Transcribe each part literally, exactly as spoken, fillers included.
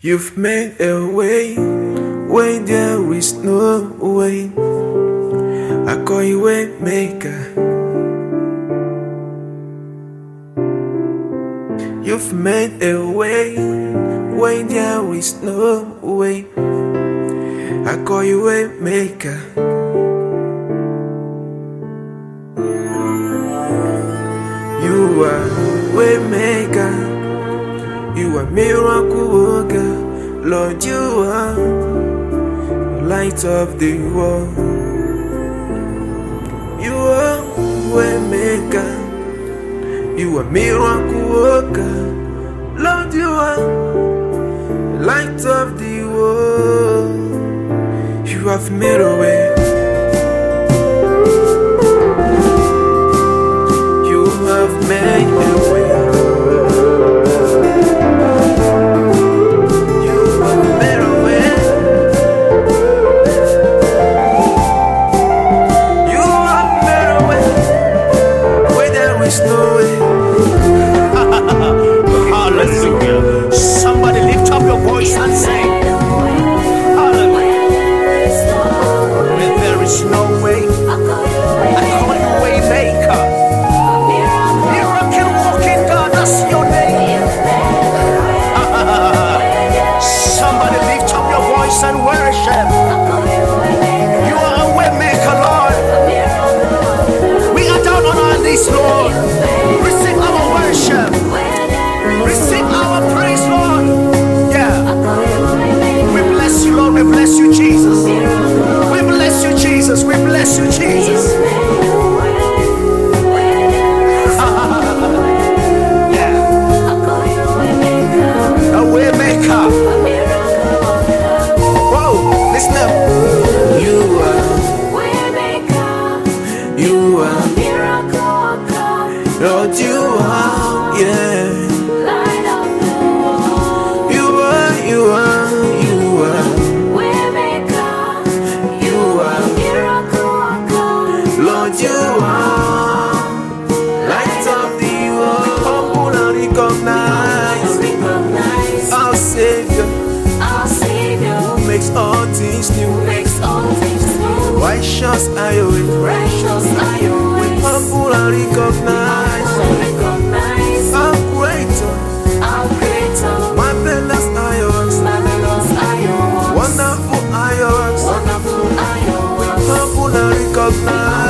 You've made a way when there is no way. I call you a maker. You've made a way when there is no way. I call you a maker. You are a way maker. You are miracle worker. Lord, you are the light of the world. You are way maker. You are miracle worker. Lord, you are the light of the world. You have made a way. You have made a way. Hallelujah. Somebody lift up your voice and say, Hallelujah. When there is no way, I call you way maker. Miracle walking God, that's your name. Somebody lift up your voice and worship. You are a way maker, Lord. We are down on our knees, Lord. Receive our worship. Receive our praise, Lord. Yeah. We bless you, Lord. We bless you, Jesus. We bless you, Jesus. We bless you, Jesus. Yeah. A way maker. Whoa, listen up. You are. You are. Lord, you are. Yeah. You are light of the world. Humble and recognize, recognize our Savior, our Savior, who makes all things new. Who makes all things new. Righteous are your ways, righteous are your ways. Humble and recognize, recognize our Creator, our Creator. Marvelous are your works, marvelous are your works. Wonderful are your works, wonderful are your works. Humble and recognize.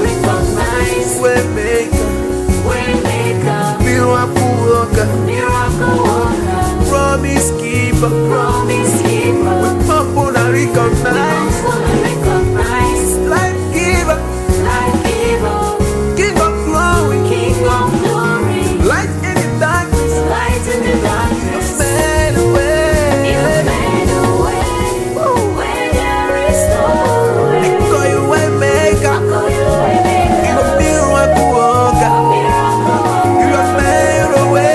Miracle worker, promise keeper, promise keeper. We humble and recognize, recognize. Life giver, life giver. King of glory, King of glory. Light in the darkness, light in the darkness. You made a way, you made a way. Where there is no way. I call you way maker. I call you way maker. You a miracle worker. You have made a way.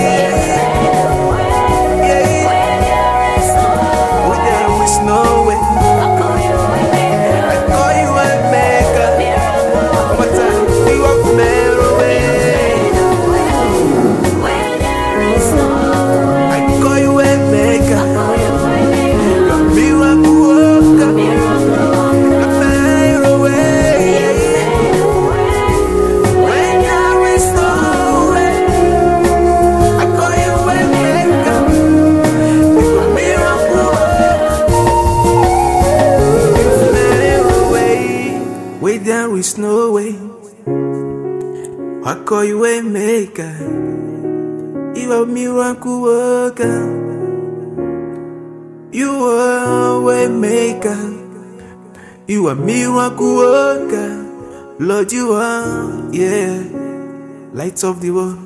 There is no way. I call you a maker. You are a miracle worker. You are a way maker. You are a miracle worker. Lord, you are, yeah, light of the world.